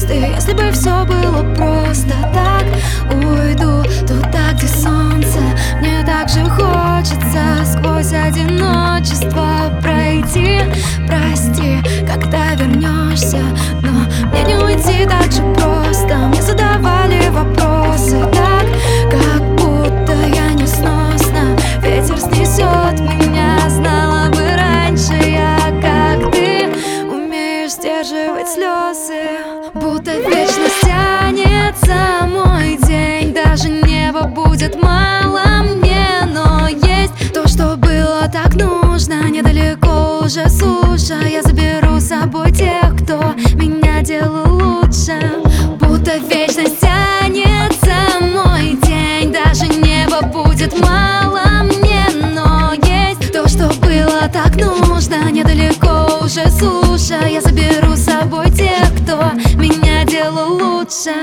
звезды. Если бы все было просто так, уйду туда, где солнце. Мне так же хочется сквозь одиночество пройти. Прости, когда вернешься, но мне не уйти так же просто. Мне задавали вопросы так, как будто я несносна. Ветер снесет меня, знала бы раньше я, как ты умеешь сдерживать слезы. Будто вечность тянется мой день, даже небо будет мало мне. Но есть то, что было так нужно, недалеко уже суша. Я заберу с собой тех, кто меня делал лучше. Будто вечность тянется мой день, даже небо будет мало мне. Но есть то, что было так нужно, недалеко уже суша. Я заберу с собой тех, кто меня делал лучше.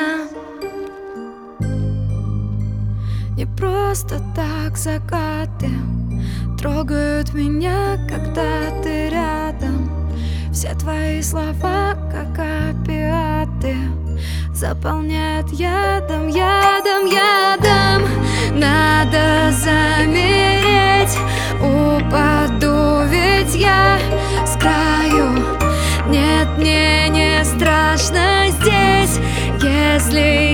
Не просто так закаты трогают меня, когда ты рядом. Все твои слова, как опиаты, заполняют ядом, ядом, ядом. Надо замереть, упаду, ведь я с краю. Нет, мне не страшно здесь, если